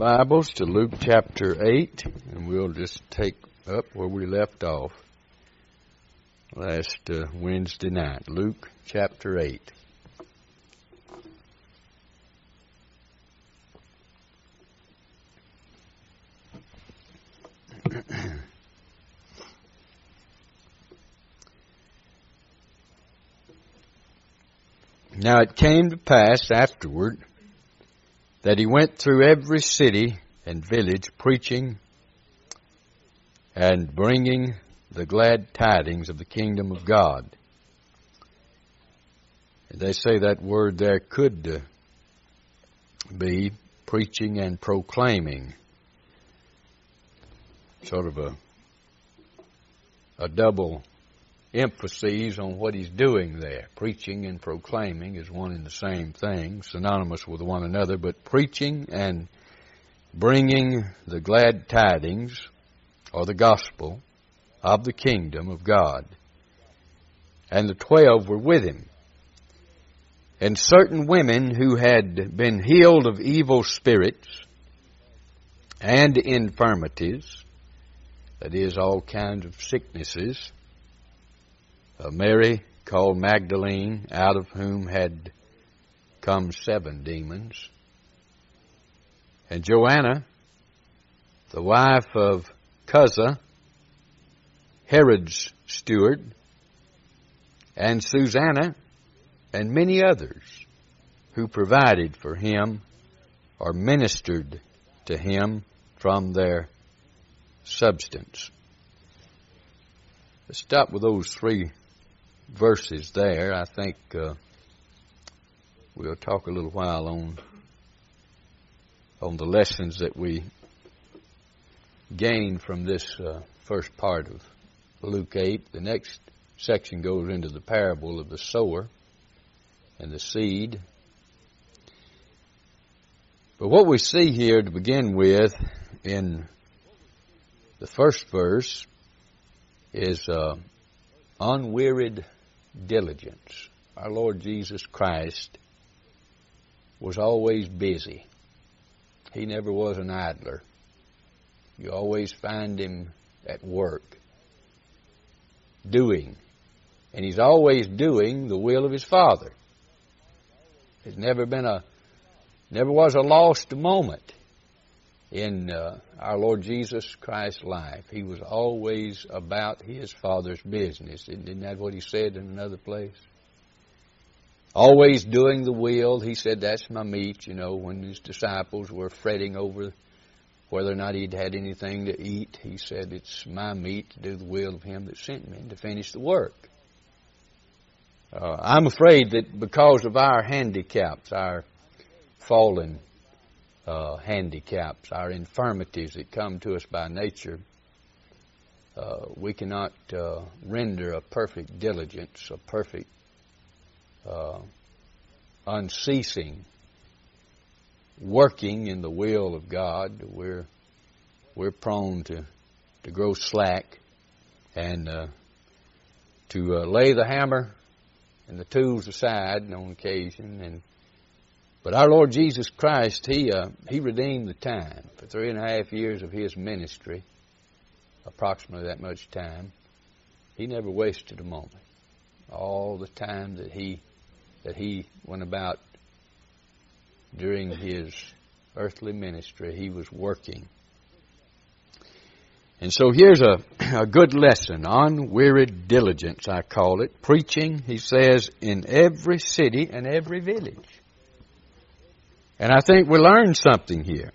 Bibles to Luke chapter 8, and we'll just take up where we left off last Wednesday night. Luke chapter 8. Now it came to pass afterward that he went through every city and village, preaching and bringing the glad tidings of the kingdom of God. And they say that word there could be preaching and proclaiming. Sort of a double emphasis on what he's doing there. Preaching and proclaiming is one and the same thing, synonymous with one another, but preaching and bringing the glad tidings, or the gospel, of the kingdom of God. And the 12 were with him. And certain women who had been healed of evil spirits and infirmities, that is, all kinds of sicknesses, Mary, called Magdalene, out of whom had come 7 demons, and Joanna, the wife of Chuza, Herod's steward, and Susanna, and many others who provided for him or ministered to him from their substance. Let's stop with those 3 verses there. I think we'll talk a little while on the lessons that we gain from this first part of Luke 8. The next section goes into the parable of the sower and the seed. But what we see here to begin with in the first verse is unwearied diligence. Our Lord Jesus Christ was always busy. He never was an idler. You always find him at work, doing. And he's always doing the will of his Father. There's never was a lost moment in our Lord Jesus Christ's life. He was always about his Father's business. Isn't that what he said in another place? Always doing the will. He said, that's my meat, when his disciples were fretting over whether or not he'd had anything to eat. He said, it's my meat to do the will of him that sent me and to finish the work. I'm afraid that because of our handicaps, our fallen handicaps, our infirmities that come to us by nature, we cannot render a perfect diligence, a perfect unceasing working in the will of God. We're prone to grow slack and to lay the hammer and the tools aside on occasion. But our Lord Jesus Christ, He redeemed the time. For 3.5 years of His ministry, approximately that much time, He never wasted a moment. All the time that He went about during His earthly ministry, He was working. And so here's a good lesson, unwearied diligence, I call it. Preaching, He says, in every city and every village. And I think we learned something here.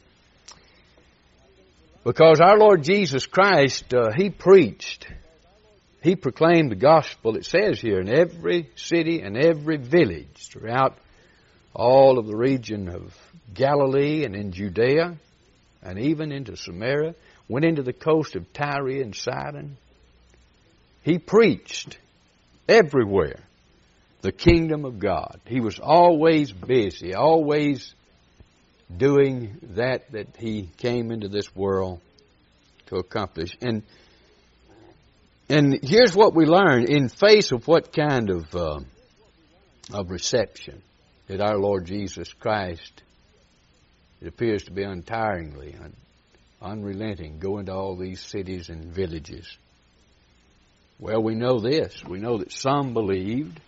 Because our Lord Jesus Christ, He preached. He proclaimed the gospel, it says here, in every city and every village throughout all of the region of Galilee and in Judea and even into Samaria. Went into the coast of Tyre and Sidon. He preached everywhere the kingdom of God. He was always busy, always doing that He came into this world to accomplish. And here's what we learn in face of what kind of reception did our Lord Jesus Christ It appears to be untiringly, unrelenting, going to all these cities and villages. Well, we know this. We know that some believed,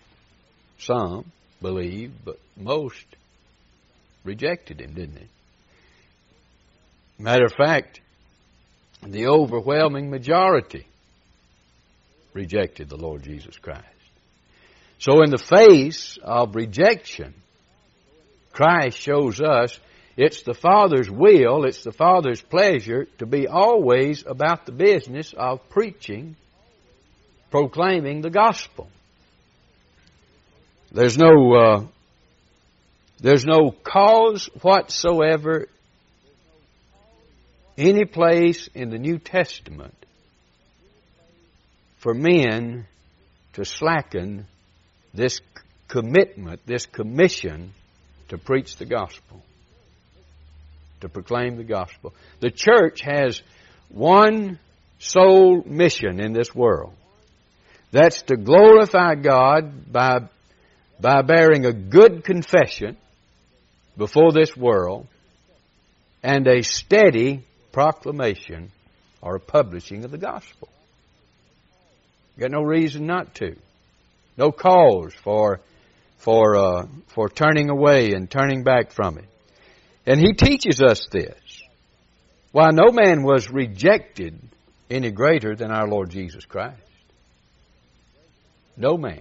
but most rejected him, didn't they? Matter of fact, the overwhelming majority rejected the Lord Jesus Christ. So in the face of rejection, Christ shows us it's the Father's will, it's the Father's pleasure to be always about the business of preaching, proclaiming the gospel. There's no cause whatsoever any place in the New Testament for men to slacken this commitment, this commission to preach the gospel, to proclaim the gospel. The church has one sole mission in this world. That's to glorify God by bearing a good confession before this world and a steady proclamation or a publishing of the gospel. Got no reason not to. No cause for turning away and turning back from it. And he teaches us this. Why, no man was rejected any greater than our Lord Jesus Christ. No man.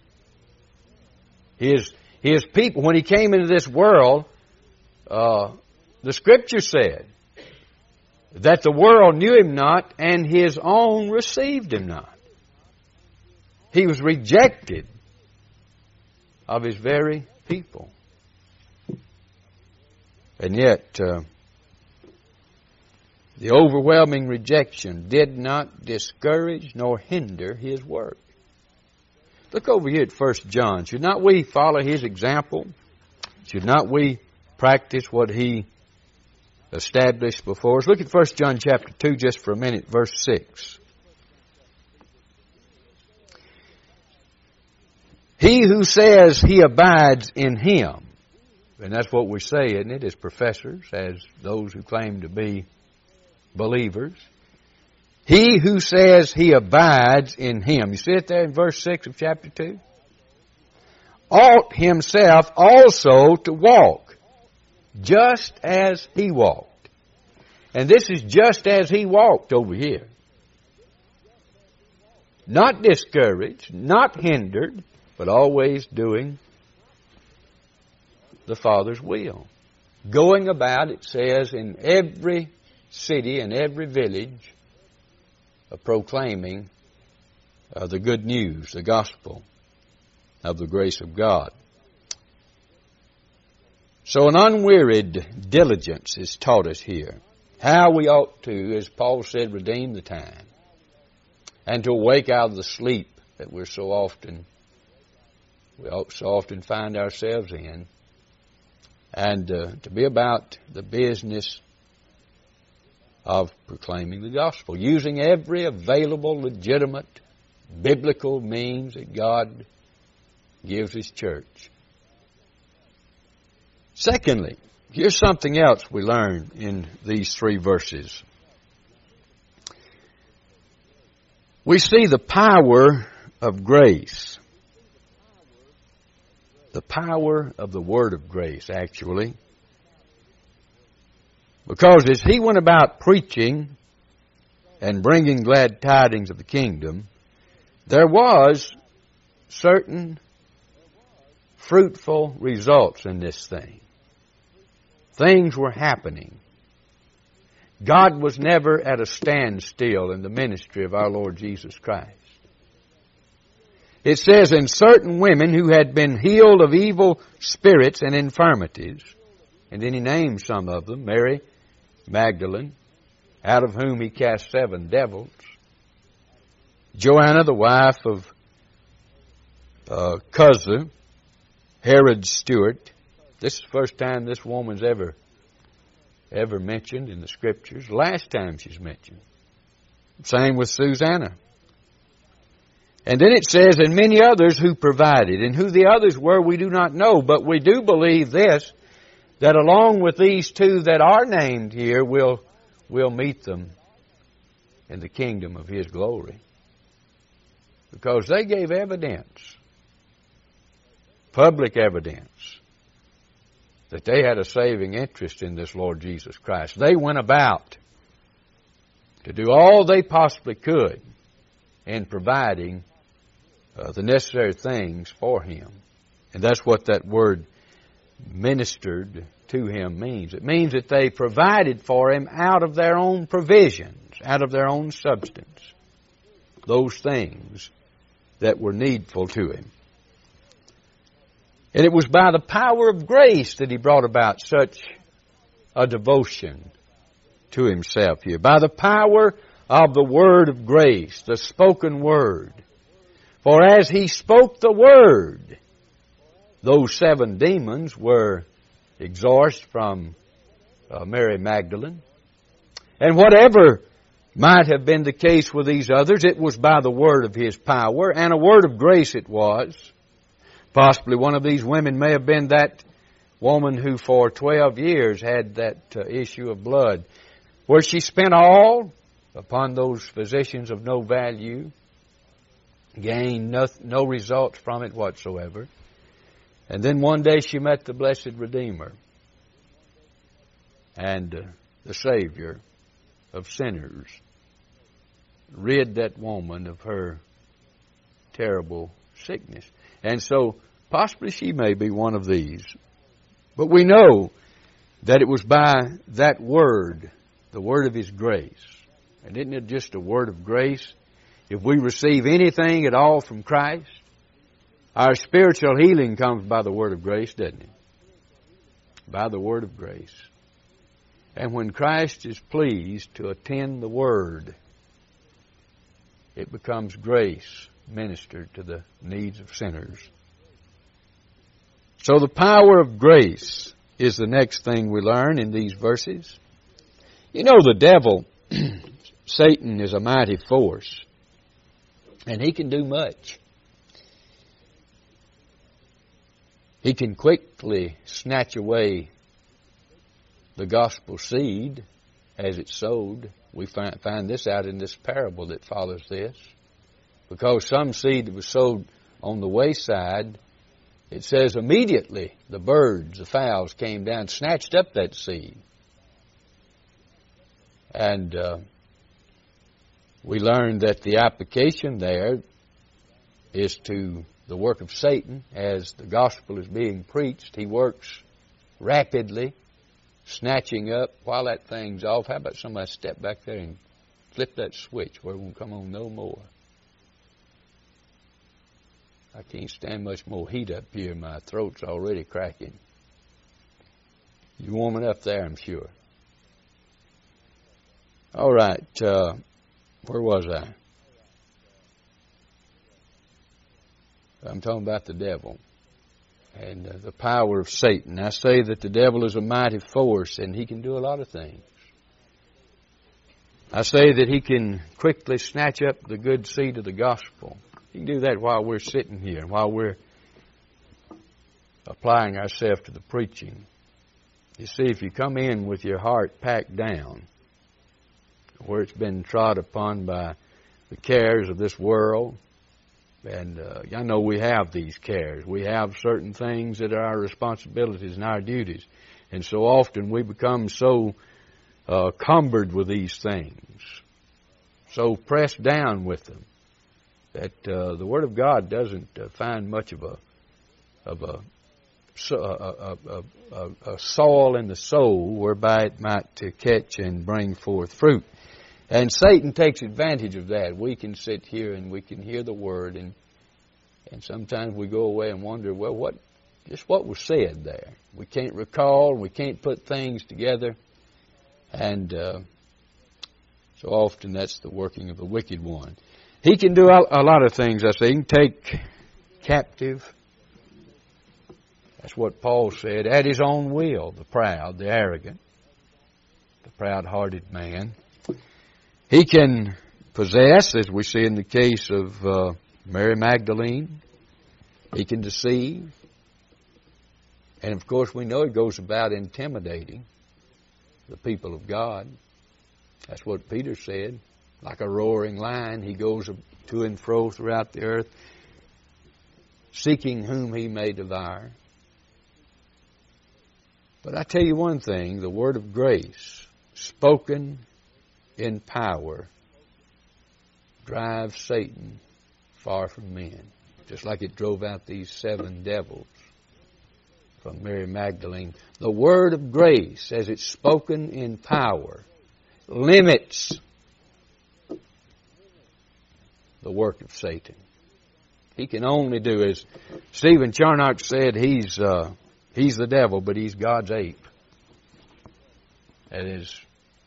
His people, when he came into this world, the Scripture said that the world knew him not, and his own received him not. He was rejected of his very people. And yet, the overwhelming rejection did not discourage nor hinder his work. Look over here at 1 John. Should not we follow his example? Should not we practice what he established before us? Look at 1 John chapter 2 just for a minute, verse 6. He who says he abides in him, and that's what we say, isn't it, as professors, as those who claim to be believers. He who says he abides in him. You see it there in verse 6 of chapter 2? Ought himself also to walk, just as he walked. And this is just as he walked over here. Not discouraged, not hindered, but always doing the Father's will. Going about, it says, in every city and every village, proclaiming the good news, the gospel of the grace of God. So an unwearied diligence is taught us here. How we ought to, as Paul said, redeem the time. And to awake out of the sleep that we so often find ourselves in. And to be about the business of proclaiming the gospel, using every available, legitimate, biblical means that God gives His church. Secondly, here's something else we learn in these 3 verses. We see the power of grace. The power of the word of grace, actually. Because as he went about preaching and bringing glad tidings of the kingdom, there was certain fruitful results in this thing. Things were happening. God was never at a standstill in the ministry of our Lord Jesus Christ. It says, in certain women who had been healed of evil spirits and infirmities, and then he names some of them, Mary Magdalene, out of whom he cast 7 devils, Joanna, the wife of Chuza, Herod's steward. This is the first time this woman's ever mentioned in the Scriptures. Last time she's mentioned. Same with Susanna. And then it says, and many others who provided. And who the others were, we do not know. But we do believe this, that along with these two that are named here, we'll meet them in the kingdom of His glory. Because they gave evidence, public evidence, that they had a saving interest in this Lord Jesus Christ. They went about to do all they possibly could in providing the necessary things for Him. And that's what that word ministered to Him means. It means that they provided for Him out of their own provisions, out of their own substance, those things that were needful to Him. And it was by the power of grace that He brought about such a devotion to Himself here. By the power of the word of grace, the spoken word. For as He spoke the word, those 7 demons were exorcised from Mary Magdalene. And whatever might have been the case with these others, it was by the word of His power, and a word of grace it was. Possibly one of these women may have been that woman who for 12 years had that issue of blood, where she spent all upon those physicians of no value, gained no results from it whatsoever. And then one day she met the blessed Redeemer and the Savior of sinners, rid that woman of her terrible sickness. And so possibly she may be one of these. But we know that it was by that word, the word of His grace. And isn't it just a word of grace? If we receive anything at all from Christ, our spiritual healing comes by the word of grace, doesn't it? By the word of grace. And when Christ is pleased to attend the word, it becomes grace ministered to the needs of sinners. So the power of grace is the next thing we learn in these verses. You know, the devil, Satan, is a mighty force, and he can do much. He can quickly snatch away the gospel seed as it's sowed. We find this out in this parable that follows this. Because some seed that was sowed on the wayside, it says immediately the birds, the fowls came down and snatched up that seed. And we learned that the application there is to the work of Satan. As the gospel is being preached, he works rapidly, snatching up while that thing's off. How about somebody step back there and flip that switch where it won't come on no more? I can't stand much more heat up here. My throat's already cracking. You warming up there, I'm sure. All right. Where was I? I'm talking about the devil and the power of Satan. I say that the devil is a mighty force, and he can do a lot of things. I say that he can quickly snatch up the good seed of the gospel. He can do that while we're sitting here, while we're applying ourselves to the preaching. You see, if you come in with your heart packed down, where it's been trod upon by the cares of this world, and I know we have these cares. We have certain things that are our responsibilities and our duties. And so often we become so cumbered with these things, so pressed down with them, that the Word of God doesn't find much of a soil in the soul whereby it might catch and bring forth fruit. And Satan takes advantage of that. We can sit here and we can hear the Word, and sometimes we go away and wonder, well, what was said there? We can't recall, we can't put things together, and so often that's the working of the wicked one. He can do a lot of things, I say. He can take captive. That's what Paul said, at his own will, the proud, the arrogant, the proud-hearted man. He can possess, as we see in the case of Mary Magdalene. He can deceive. And of course we know it goes about intimidating the people of God. That's what Peter said. Like a roaring lion, he goes to and fro throughout the earth, seeking whom he may devour. But I tell you one thing, the word of grace, spoken in power, drives Satan far from men. Just like it drove out these 7 devils from Mary Magdalene. The word of grace, as it's spoken in power, limits the work of Satan. He can only do, as Stephen Charnock said, he's the devil, but he's God's ape. That is,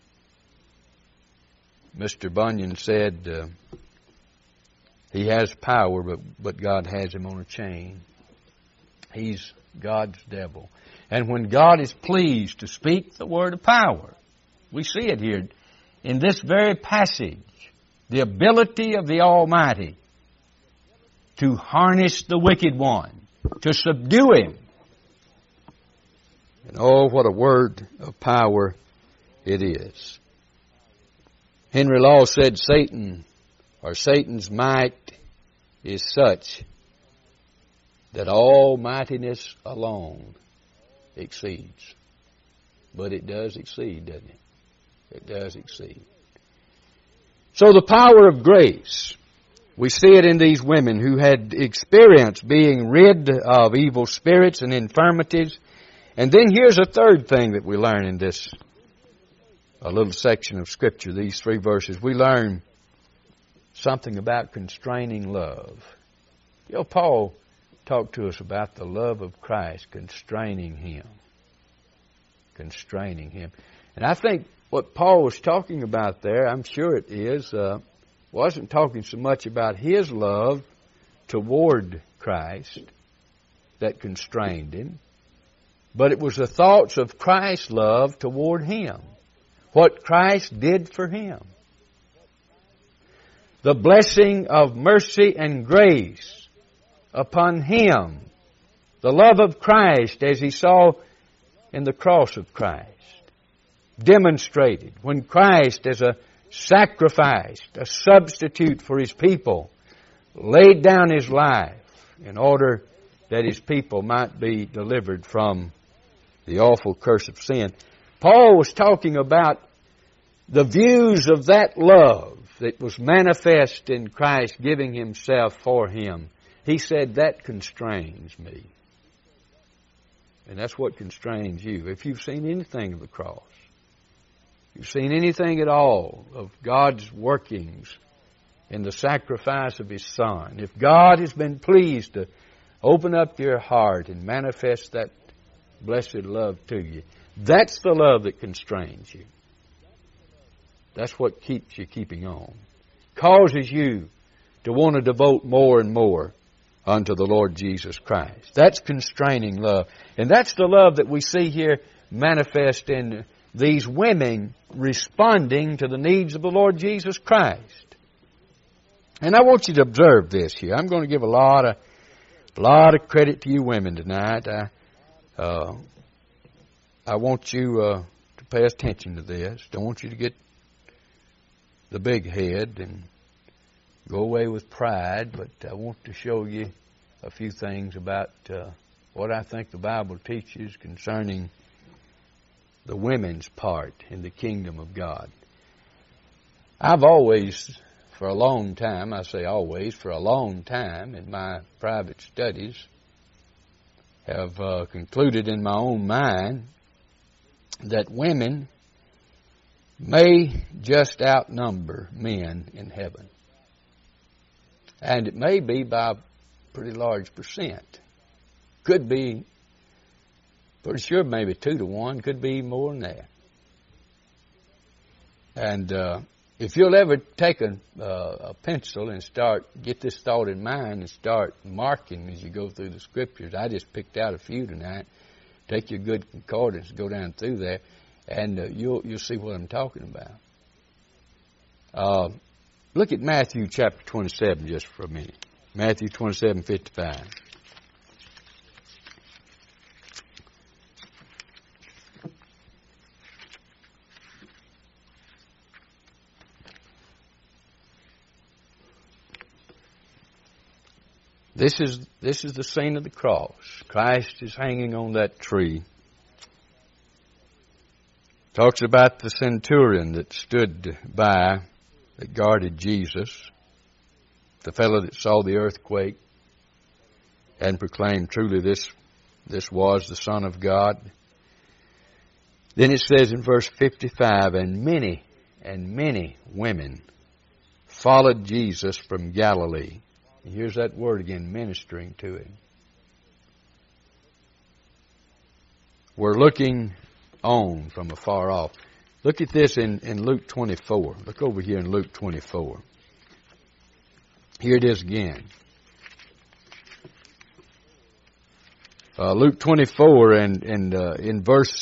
Mr. Bunyan said, he has power, but God has him on a chain. He's God's devil. And when God is pleased to speak the word of power, we see it here in this very passage, the ability of the Almighty to harness the wicked one, to subdue him. And oh, what a word of power it is. Henry Law said Satan's might is such that almightiness alone exceeds. But it does exceed, doesn't it? It does exceed. So the power of grace, we see it in these women who had experienced being rid of evil spirits and infirmities. And then here's a third thing that we learn in this a little section of Scripture, these 3 verses. We learn something about constraining love. You know, Paul talked to us about the love of Christ constraining him. Constraining him. And I think what Paul was talking about there, I'm sure it is, wasn't talking so much about his love toward Christ that constrained him, but it was the thoughts of Christ's love toward him. What Christ did for him. The blessing of mercy and grace upon him. The love of Christ as he saw in the cross of Christ. Demonstrated when Christ, as a sacrifice, a substitute for his people, laid down his life in order that his people might be delivered from the awful curse of sin. Paul was talking about the views of that love that was manifest in Christ giving himself for him. He said, that constrains me. And that's what constrains you. If you've seen anything of the cross, you've seen anything at all of God's workings in the sacrifice of His Son, if God has been pleased to open up your heart and manifest that blessed love to you, that's the love that constrains you. That's what keeps you keeping on. Causes you to want to devote more and more unto the Lord Jesus Christ. That's constraining love. And that's the love that we see here manifest in these women responding to the needs of the Lord Jesus Christ. And I want you to observe this here. I'm going to give a lot of credit to you women tonight. I want you to pay attention to this. Don't want you to get the big head and go away with pride, but I want to show you a few things about what I think the Bible teaches concerning the women's part in the kingdom of God. I've always, for a long time, I say always, for a long time in my private studies, have concluded in my own mind that women may just outnumber men in heaven. And it may be by a pretty large percent. Could be, pretty sure maybe 2 to 1, could be more than that. And if you'll ever take a pencil and get this thought in mind and start marking as you go through the Scriptures, I just picked out a few tonight. Take your good concordance, go down through there, and you'll see what I'm talking about. Look at Matthew chapter 27 just for a minute. Matthew 27:55. This is the scene of the cross. Christ is hanging on that tree. Talks about the centurion that stood by, that guarded Jesus, the fellow that saw the earthquake and proclaimed, truly this was the Son of God. Then it says in verse 55, and many women followed Jesus from Galilee. And here's that word again, ministering to him. We're looking on from afar off. Look at this in Luke 24. Look over here in Luke 24. Here it is again. Luke 24 and in verse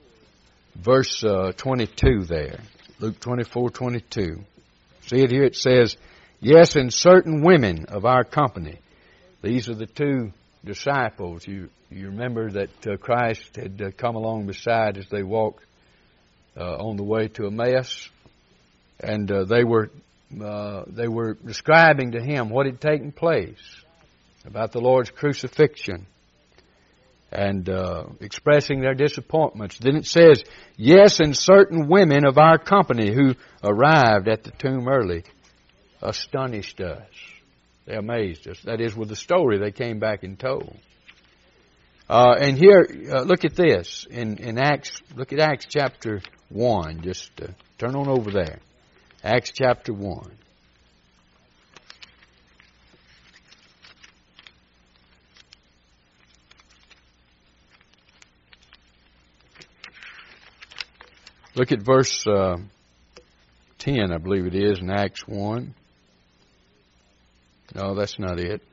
22 there. Luke 24:22. See it here? It says, yes, and certain women of our company. These are the two disciples. You remember that Christ had come along beside as they walked on the way to Emmaus, and they were describing to him what had taken place about the Lord's crucifixion and expressing their disappointments. Then it says, yes, and certain women of our company who arrived at the tomb early astonished us. They amazed us. That is, with the story they came back and told. And here, look at this. In Acts, look at Acts chapter 1. Just turn on over there. Acts chapter 1. Look at verse 10, I believe it is, in Acts 1. No, that's not it.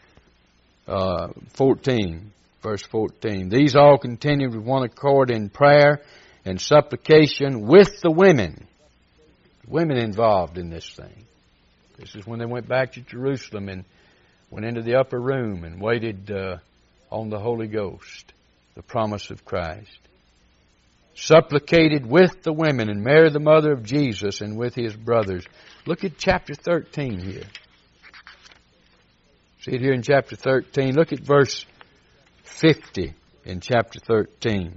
14, verse 14. These all continued with one accord in prayer and supplication with the women. Women involved in this thing. This is when they went back to Jerusalem and went into the upper room and waited on the Holy Ghost, the promise of Christ. Supplicated with the women and Mary the mother of Jesus and with his brothers. Look at chapter 13 here. See it here in chapter 13. Look at verse 50 in chapter 13.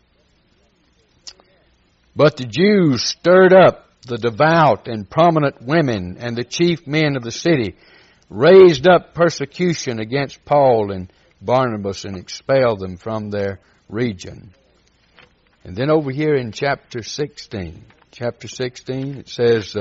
But the Jews stirred up the devout and prominent women and the chief men of the city, raised up persecution against Paul and Barnabas and expelled them from their region. And then over here in chapter 16, it says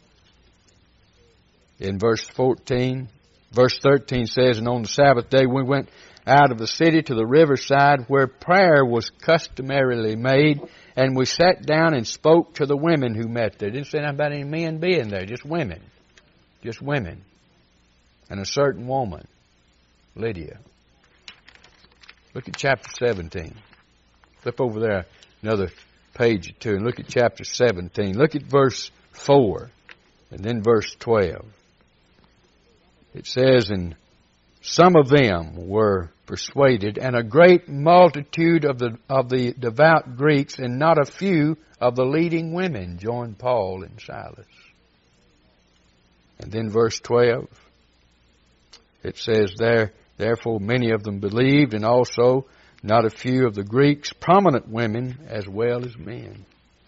in verse 13 says, and on the Sabbath day we went out of the city to the riverside where prayer was customarily made, and we sat down and spoke to the women who met there. It didn't say nothing about any men being there, just women. Just women. And a certain woman, Lydia. Look at chapter 17. Flip over there another page or two and look at chapter 17. Look at verse 4 and then verse 12. It says, and some of them were persuaded, and a great multitude of the devout Greeks, and not a few of the leading women joined Paul and Silas. And then verse 12, it says there, therefore many of them believed, and also not a few of the Greeks, prominent women as well as men.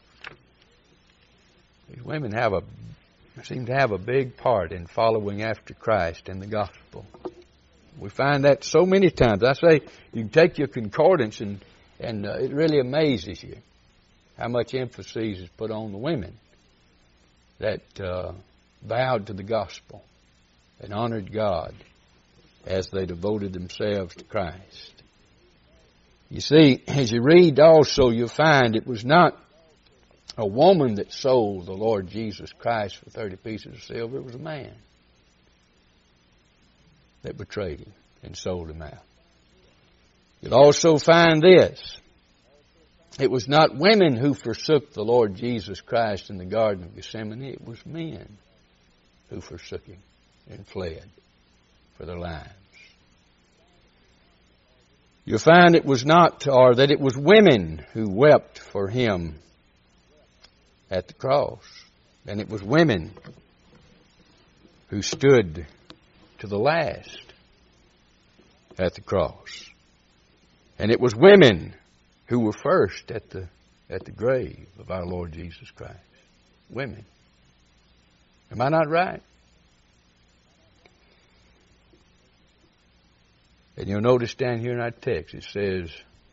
These women seem to have a big part in following after Christ and the gospel. We find that so many times. I say you can take your concordance and it really amazes you how much emphasis is put on the women that bowed to the gospel and honored God as they devoted themselves to Christ. You see, as you read also, you'll find it was not a woman that sold the Lord Jesus Christ for 30 pieces of silver. It was a man that betrayed him and sold him out. You'll also find this. It was not women who forsook the Lord Jesus Christ in the Garden of Gethsemane. It was men who forsook him and fled for their lives. You'll find it was not, or that it was women who wept for him at the cross. And it was women who stood to the last at the cross. And it was women who were first at the grave of our Lord Jesus Christ. Women. Am I not right? And you'll notice down here in our text it says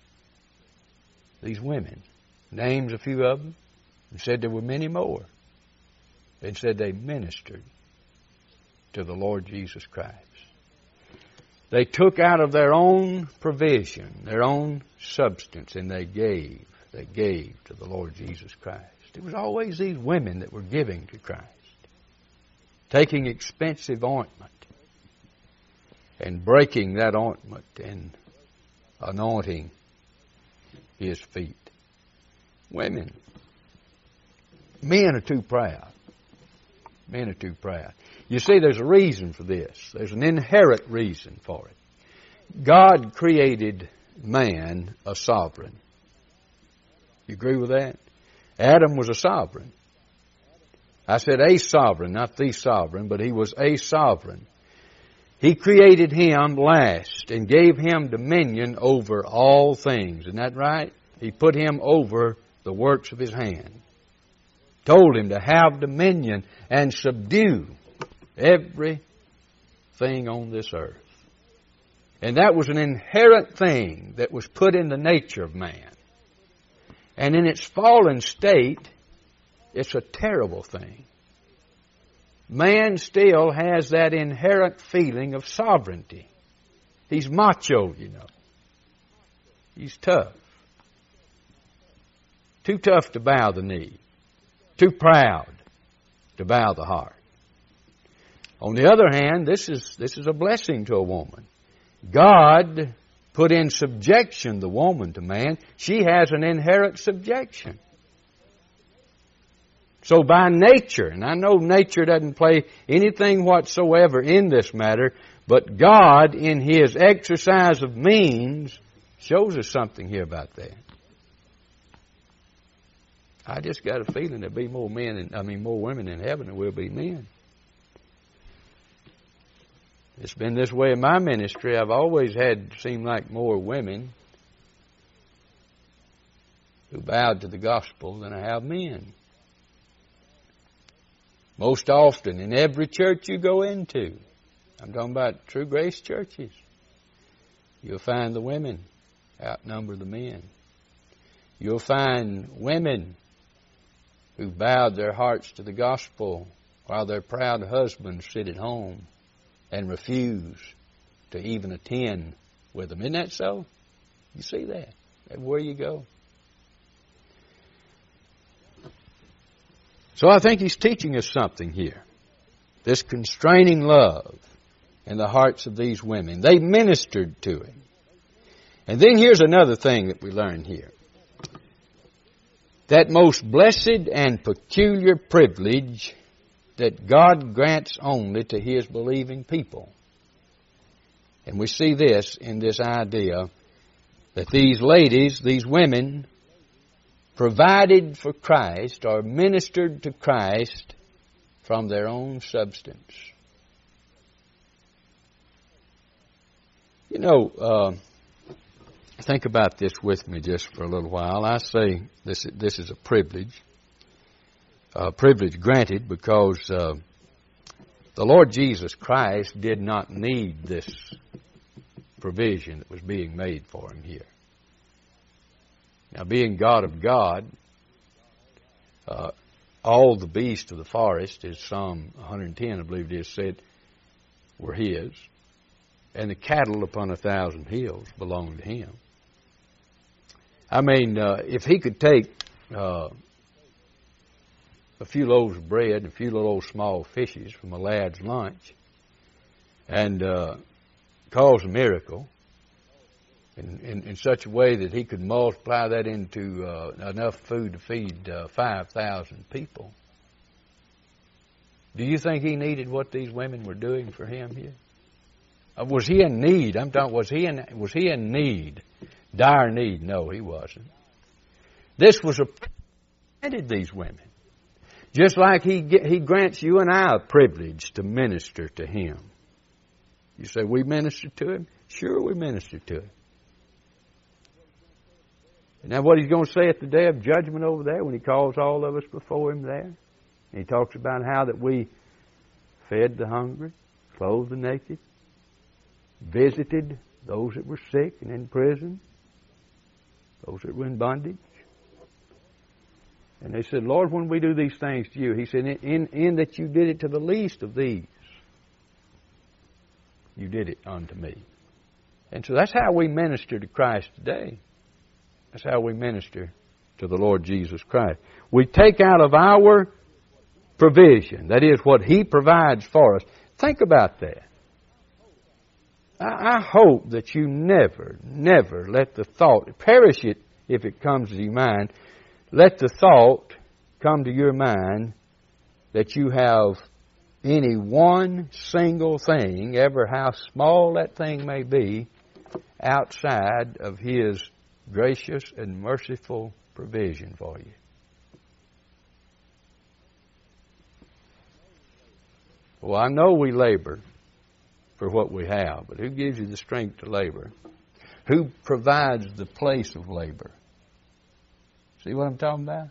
these women, names a few of them, and said there were many more. It said they ministered to the Lord Jesus Christ. They took out of their own provision, their own substance, and they gave to the Lord Jesus Christ. It was always these women that were giving to Christ, taking expensive ointment and breaking that ointment and anointing His feet. Women. Men are too proud. Men are too proud. You see, there's a reason for this. There's an inherent reason for it. God created man a sovereign. You agree with that? Adam was a sovereign. I said a sovereign, not the sovereign, but he was a sovereign. He created him last and gave him dominion over all things. Isn't that right? He put him over the works of his hand. Told him to have dominion and subdue everything on this earth. And that was an inherent thing that was put in the nature of man. And in its fallen state, it's a terrible thing. Man still has that inherent feeling of sovereignty. He's macho, you know. He's tough. Too tough to bow the knee. Too proud to bow the heart. On the other hand, this is a blessing to a woman. God put in subjection the woman to man. She has an inherent subjection. So by nature, and I know nature doesn't play anything whatsoever in this matter, but God in His exercise of means shows us something here about that. I just got a feeling there'll be more women in heaven than will be men. It's been this way in my ministry. I've always had seem like more women who bowed to the gospel than I have men. Most often in every church you go into, I'm talking about true grace churches, you'll find the women outnumber the men. You'll find women who bowed their hearts to the gospel while their proud husbands sit at home and refuse to even attend with them. Isn't that so? You see that everywhere you go. So I think He's teaching us something here. This constraining love in the hearts of these women. They ministered to Him. And then here's another thing that we learn here. That most blessed and peculiar privilege that God grants only to His believing people. And we see this in this idea that these ladies, these women, provided for Christ or ministered to Christ from their own substance. You know, think about this with me just for a little while. I say this is a privilege granted because the Lord Jesus Christ did not need this provision that was being made for Him here. Now, being God of God, all the beasts of the forest, as Psalm 110, I believe it is, said, were His, and the cattle upon 1,000 hills belonged to Him. I mean, if He could take a few loaves of bread and a few little old small fishes from a lad's lunch and cause a miracle in such a way that He could multiply that into enough food to feed 5,000 people, do you think He needed what these women were doing for Him here? Was He in need? I'm talking, was He in need? Dire need? No, He wasn't. This was granted these women. Just like He grants you and I a privilege to minister to Him. You say, we minister to Him? Sure, we minister to him. And now what he's going to say at the day of judgment over there when he calls all of us before him there. And he talks about how that we fed the hungry, clothed the naked, visited those that were sick and in prison, those that were in bondage. And they said, Lord, when we do these things to you, he said, in that you did it to the least of these, you did it unto me. And so that's how we minister to Christ today. That's how we minister to the Lord Jesus Christ. We take out of our provision, that is what He provides for us. Think about that. I hope that you never let the thought, perish it if it comes to your mind, let the thought come to your mind that you have any one single thing, ever how small that thing may be, outside of His gracious and merciful provision for you. Well, I know we labor for what we have, but who gives you the strength to labor? Who provides the place of labor? See what I'm talking about?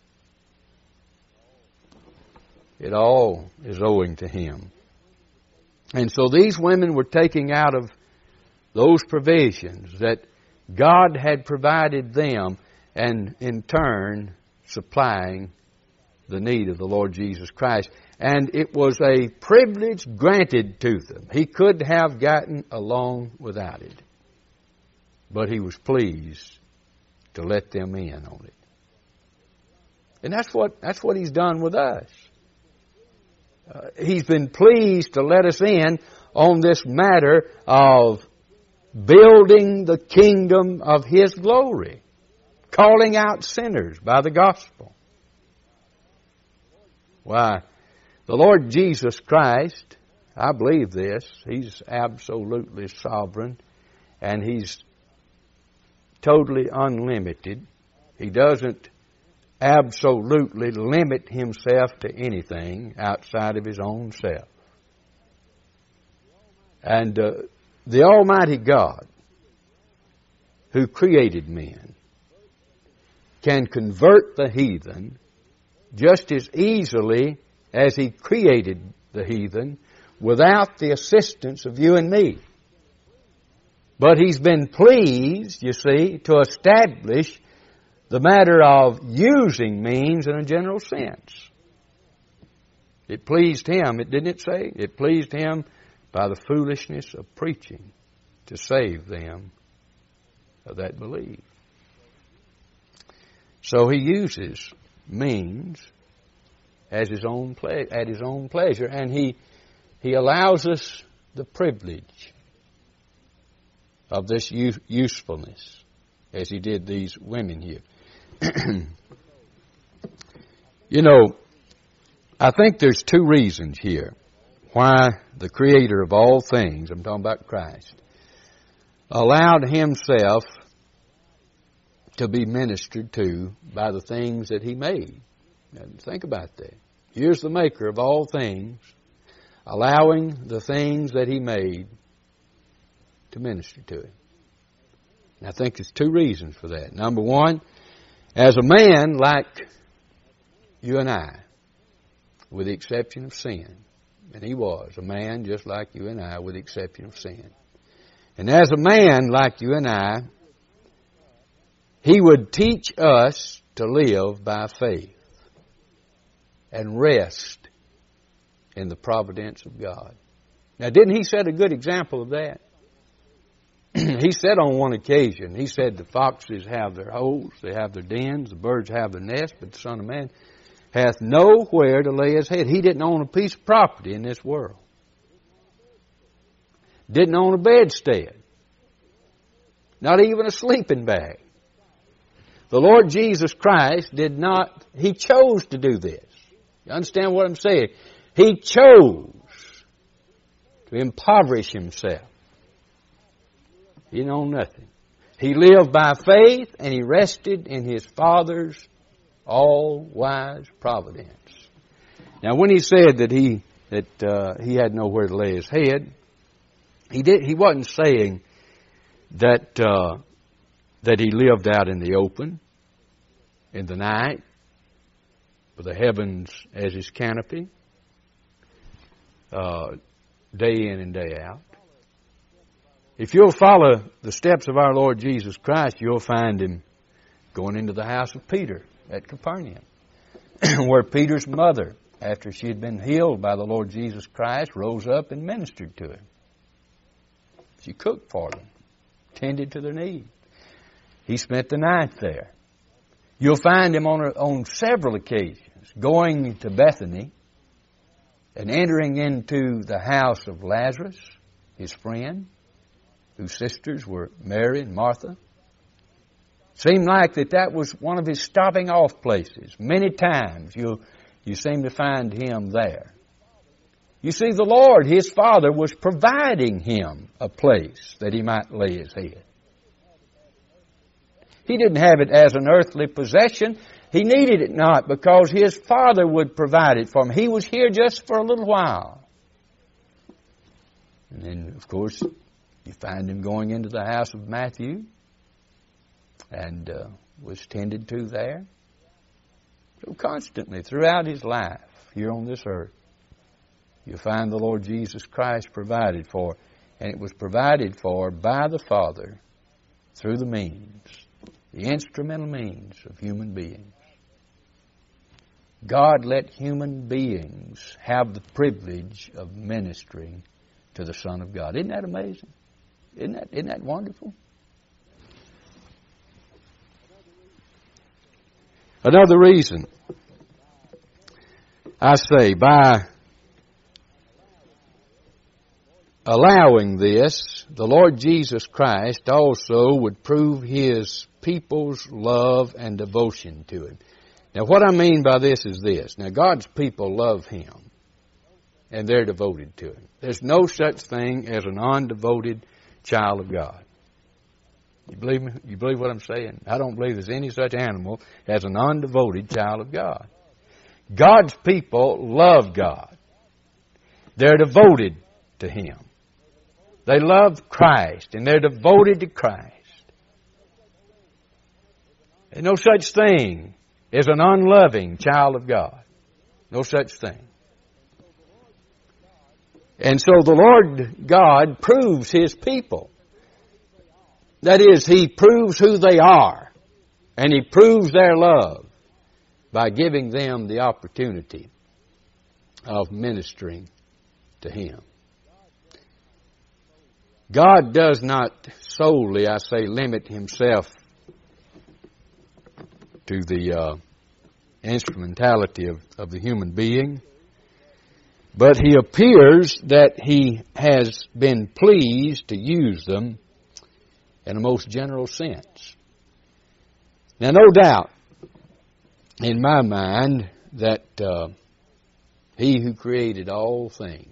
It all is owing to Him. And so these women were taking out of those provisions that God had provided them and in turn supplying the need of the Lord Jesus Christ. And it was a privilege granted to them. He could have gotten along without it. But He was pleased to let them in on it. And that's what He's done with us. He's been pleased to let us in on this matter of building the kingdom of His glory, calling out sinners by the gospel. Why, the Lord Jesus Christ, I believe this, He's absolutely sovereign and He's totally unlimited. He doesn't absolutely limit Himself to anything outside of His own self. And the Almighty God, who created men, can convert the heathen just as easily as He created the heathen without the assistance of you and me. But He's been pleased, you see, to establish the matter of using means in a general sense. It pleased Him, didn't it say? It pleased Him by the foolishness of preaching to save them that believe. So He uses means at His own pleasure, and He allows us the privilege of this usefulness, as He did these women here. You know, I think there's two reasons here why the Creator of all things, I'm talking about Christ, allowed Himself to be ministered to by the things that He made. Now, think about that. Here's the Maker of all things, allowing the things that He made to minister to Him. And I think there's two reasons for that. Number one, as a man like you and I, with the exception of sin, and He was a man just like you and I with the exception of sin. And as a man like you and I, He would teach us to live by faith and rest in the providence of God. Now, didn't He set a good example of that? He said on one occasion, He said the foxes have their holes, they have their dens, the birds have their nests, but the Son of Man hath nowhere to lay His head. He didn't own a piece of property in this world. Didn't own a bedstead. Not even a sleeping bag. The Lord Jesus Christ did not, He chose to do this. You understand what I'm saying? He chose to impoverish Himself. He didn't own nothing. He lived by faith and He rested in His Father's all-wise providence. Now, when He said that He had nowhere to lay His head, He wasn't saying that He lived out in the open, in the night, with the heavens as His canopy, day in and day out. If you'll follow the steps of our Lord Jesus Christ, you'll find Him going into the house of Peter at Capernaum, where Peter's mother, after she had been healed by the Lord Jesus Christ, rose up and ministered to him. She cooked for them, tended to their needs. He spent the night there. You'll find Him on several occasions going to Bethany and entering into the house of Lazarus, his friend, whose sisters were Mary and Martha. Seemed like that was one of His stopping off places. Many times you seem to find Him there. You see, the Lord, His Father, was providing Him a place that He might lay His head. He didn't have it as an earthly possession. He needed it not, because His Father would provide it for Him. He was here just for a little while. And then, of course, you find Him going into the house of Matthew and was tended to there. So constantly, throughout His life here on this earth, you find the Lord Jesus Christ provided for. And it was provided for by the Father through the means, the instrumental means of human beings. God let human beings have the privilege of ministering to the Son of God. Isn't that amazing? Isn't that wonderful? Another reason, I say, by allowing this, the Lord Jesus Christ also would prove His people's love and devotion to Him. Now, what I mean by this is this. Now, God's people love Him, and they're devoted to Him. There's no such thing as an undevoted child of God. You believe me? You believe what I'm saying? I don't believe there's any such animal as an undevoted child of God. God's people love God. They're devoted to Him. They love Christ, and they're devoted to Christ. There's no such thing as an unloving child of God. No such thing. And so the Lord God proves His people. That is, He proves who they are, and He proves their love by giving them the opportunity of ministering to Him. God does not solely, I say, limit Himself to the instrumentality of the human being, but He appears that He has been pleased to use them in a most general sense. Now, no doubt in my mind that He who created all things,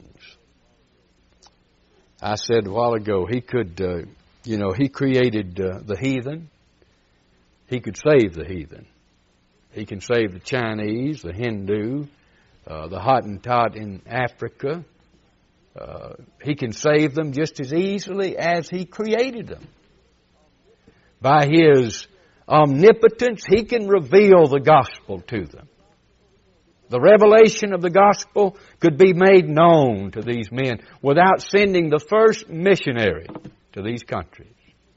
I said a while ago, He could, He created the heathen. He could save the heathen. He can save the Chinese, the Hindu, the Hottentot in Africa. He can save them just as easily as He created them. By His omnipotence, He can reveal the gospel to them. The revelation of the gospel could be made known to these men without sending the first missionary to these countries.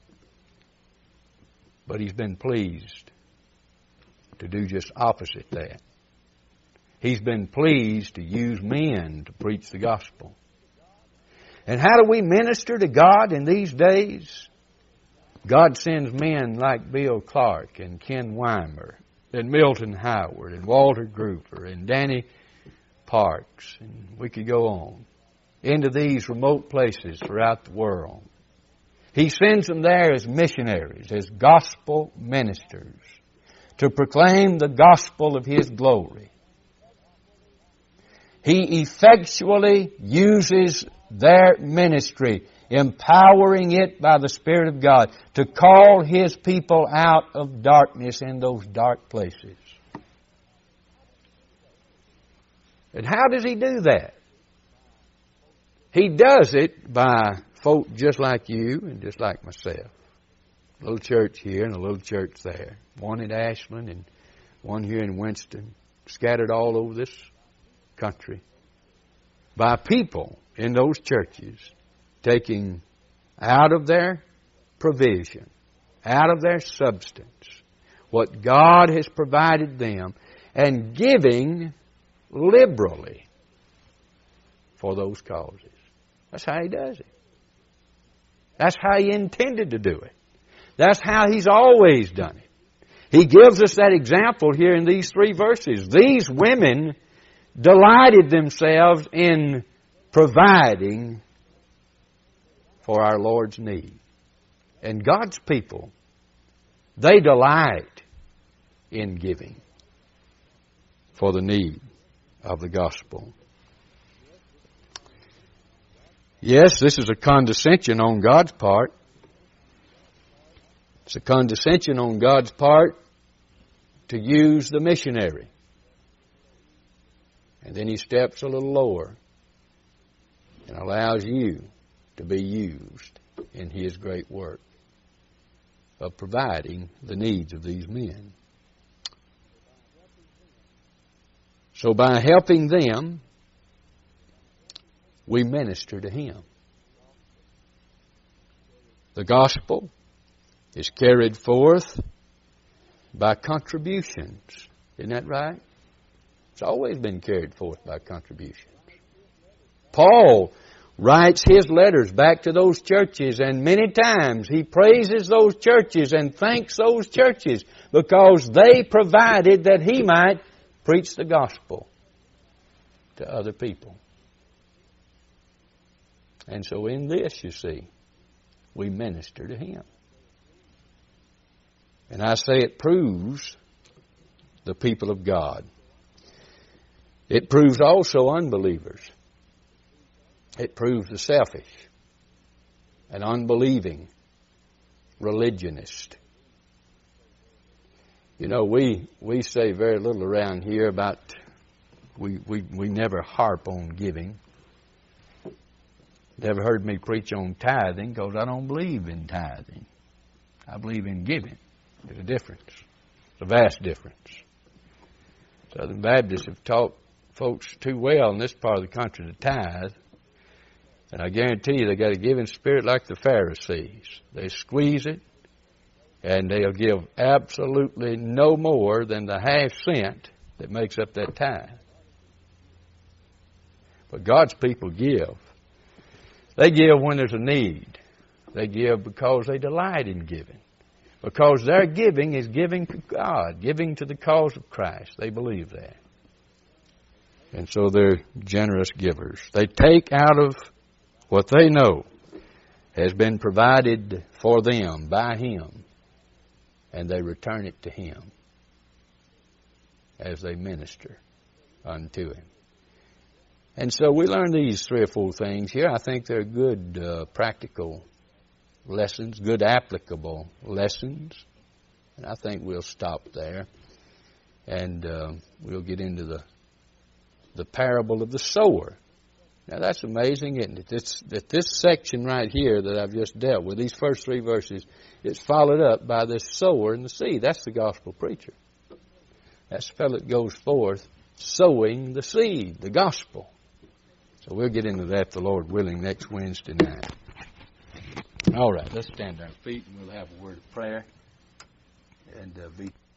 But He's been pleased to do just opposite that. He's been pleased to use men to preach the gospel. And how do we minister to God in these days? God sends men like Bill Clark and Ken Weimer and Milton Howard and Walter Gruper and Danny Parks, and we could go on, into these remote places throughout the world. He sends them there as missionaries, as gospel ministers, to proclaim the gospel of His glory. He effectually uses their ministry, empowering it by the Spirit of God to call His people out of darkness in those dark places. And how does He do that? He does it by folk just like you and just like myself. A little church here and a little church there. One in Ashland and one here in Winston. Scattered all over this country. By people in those churches taking out of their provision, out of their substance, what God has provided them, and giving liberally for those causes. That's how He does it. That's how He intended to do it. That's how He's always done it. He gives us that example here in these 3 verses. These women delighted themselves in providing for our Lord's need. And God's people, they delight in giving for the need of the gospel. Yes, this is a condescension on God's part. It's a condescension on God's part to use the missionary. And then He steps a little lower and allows you to be used in His great work of providing the needs of these men. So by helping them, we minister to Him. The gospel is carried forth by contributions. Isn't that right? It's always been carried forth by contributions. Paul writes his letters back to those churches, and many times he praises those churches and thanks those churches because they provided that he might preach the gospel to other people. And so in this, you see, we minister to Him. And I say it proves the people of God. It proves also unbelievers. It proves the selfish and unbelieving religionist. You know, we say very little around here about, we never harp on giving. Never heard me preach on tithing because I don't believe in tithing. I believe in giving. There's a difference. It's a vast difference. Southern Baptists have taught folks too well in this part of the country to tithe. And I guarantee you they got a giving spirit like the Pharisees. They squeeze it and they'll give absolutely no more than the half cent that makes up that tithe. But God's people give. They give when there's a need. They give because they delight in giving. Because their giving is giving to God, giving to the cause of Christ. They believe that. And so they're generous givers. They take out of what they know has been provided for them by Him, and they return it to Him as they minister unto Him. And so we learn these 3 or 4 things here. I think they're good practical lessons, good applicable lessons. And I think we'll stop there. And we'll get into the parable of the sower. Now that's amazing, isn't it? This section right here that I've just dealt with, these first 3 verses, it's followed up by this sower and the seed. That's the gospel preacher. That's the fellow that goes forth sowing the seed, the gospel. So we'll get into that, the Lord willing, next Wednesday night. All right, let's stand on our feet and we'll have a word of prayer and be